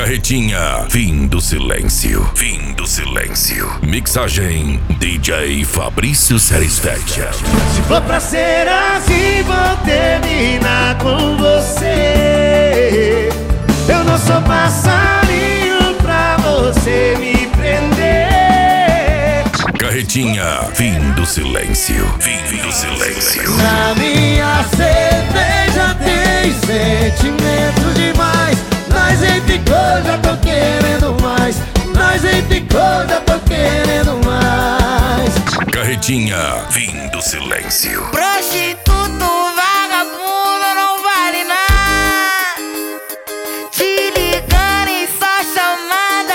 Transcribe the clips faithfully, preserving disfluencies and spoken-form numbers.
Carretinha, fim do silêncio. Fim do silêncio. Mixagem D J Fabrício Satisfaction. Se for pra ser assim, vou terminar com você. Eu não sou passarinho pra você me prender. Carretinha, fim do silêncio. Fim do silêncio. Na minha cerveja tem sentimento demais. Nós em ficou, já tô querendo mais. Nós em ficou, já tô querendo mais. Carretinha, fim do silêncio. Prostituto, vagabundo, não vale nada. Te ligando e só chamada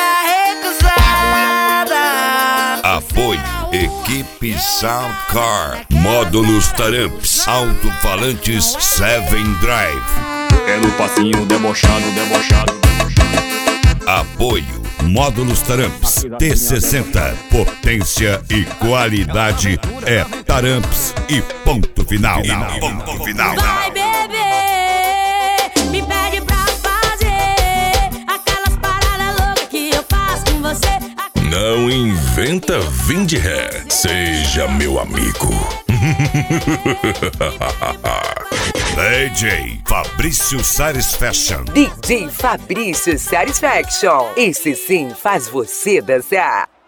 recusada. Apoio Equipe Soundcar. Módulos Taramps. Alto-falantes Seven Drive. É no passinho debochado, debochado, debochado. Apoio Módulos Taramps T sessenta. Potência e qualidade é Taramps e ponto final. E ponto final. Vai beber, me pede pra fazer aquelas paradas loucas que eu faço com você. Não inventa vinde ré. Seja meu amigo. D J Fabrício Satisfaction. D J Fabrício Satisfaction. Esse sim faz você dançar.